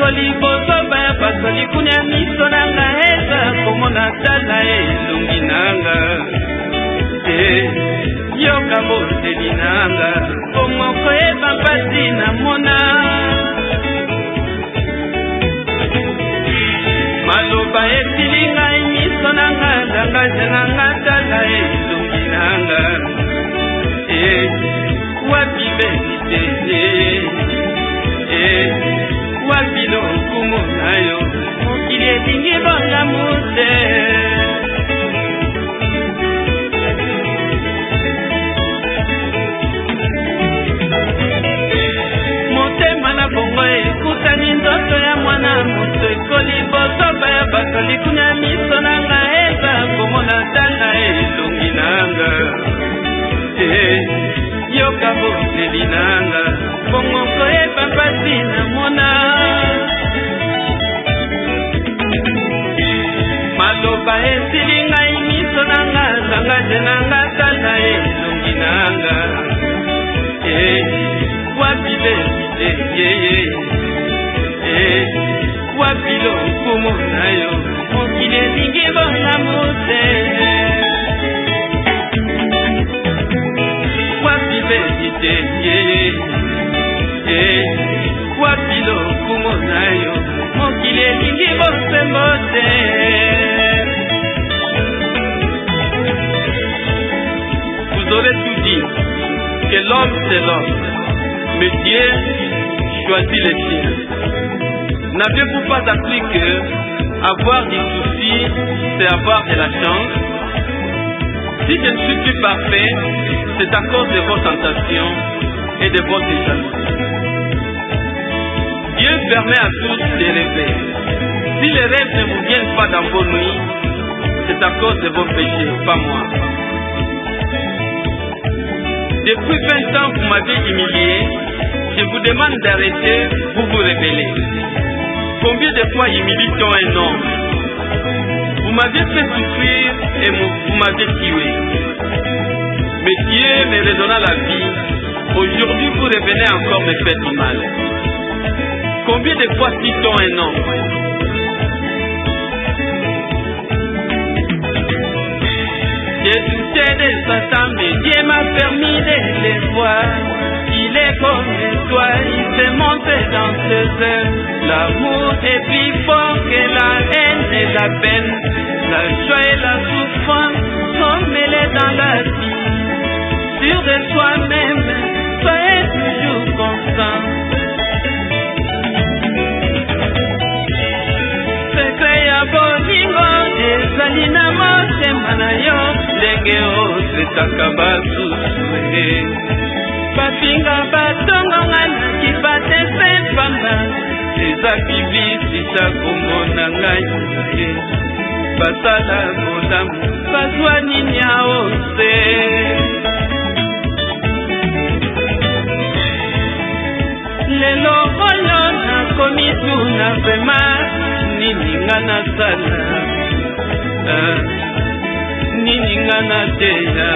ekoli bozoba ya bato likuni ya miso nanga eza komona tala elongi nanga yoka boteli nanga komoko eba mpasi namona maloba esili ngai miso nanga dangaje nanga tala elongi nanga wapi benitete wapi lokumu nayo mokili elingi bongamu te motema na bongo ekutani ndoto ya mwana moto ekoli bozoba ya bato likuni ya miso nanga eza komona tanga elongi nanga yoka boteli nanga bongo koyeba mpasi namona maloba esili ngai miso nanga zangaje nanga tala elongi nanga wapi besiteye wapi lokumu nayo mokili elingi bongamu te wapi besiteye wapi lokumu nayo mokili elingi bosembo te vous aurez tout dit que l'homme c'est l'homme mais Dieu choisit les siens. N'avez-vous pas appris que avoir des soucis, c'est avoir de la chance? Si je ne suis plus parfait, c'est à cause de vos tentations et de votre jalousie. Dieu permet à tous de rêver. Si les rêves ne vous viennent pas dans vos nuits, c'est à cause de vos péchés, pas moi. Depuis 20 ans, vous m'avez humilié. Je vous demande d'arrêter, vous vous rebellez. Combien de fois humilie-t-on un homme? Vous m'avez fait souffrir et vous m'avez tué. Mais Dieu me redonna la vie. Aujourd'hui, vous revenez encore me faire du mal. Combien de fois tue-t-on un homme? J'ai douté de Satan, mais Dieu m'a permis de les voir. Il est comme toi, il se montre dans ses œuvres. L'amour est plus fort que la haine et la peine. La joie et la souffrance sont mêlées dans la vie. Sûr de toi-même, soyez toujours constant. Secret ya bolingo ezali na motema na yo ndenge osetaka basusu bafinga batongonga na kipate se pamba eza bibisisa kombo na ngai basala bolamu bazwa nini ao se lelo oyo nakomi tuna vrema nini nga nasala nini nga nateya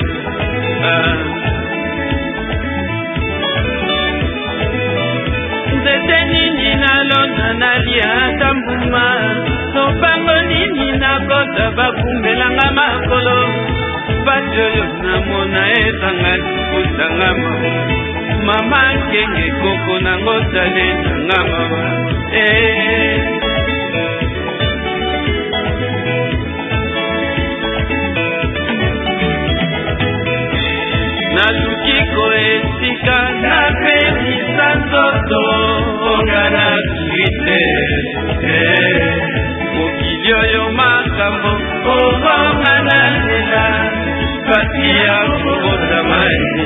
nzete nini nalona nalia ata mbuma lopango nini nakota bakumbelanga makolo pasi oyo namona ezanga likutanga mama nkenge koko nango tale nanga mama naluki koesika napelisa nzoto ongana suite mokili oyo makambo oronga na lela pasi ya kobotama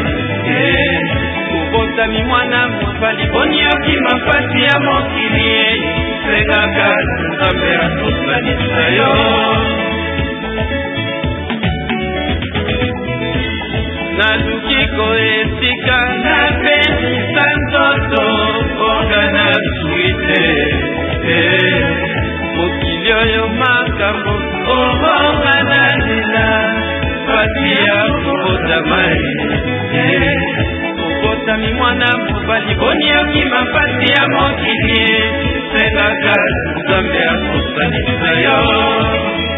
kobotami mwana mobali boni okima pasi ya mokili sengaka nzambe atosanisa yo naluki koesika napelisa nzoto ongana suite mokili oyo makambo oronga na lela pasi ya kobotama kobotami mwana mobali boni okima pasi ya mokili osengaka nzambe akosanisa yo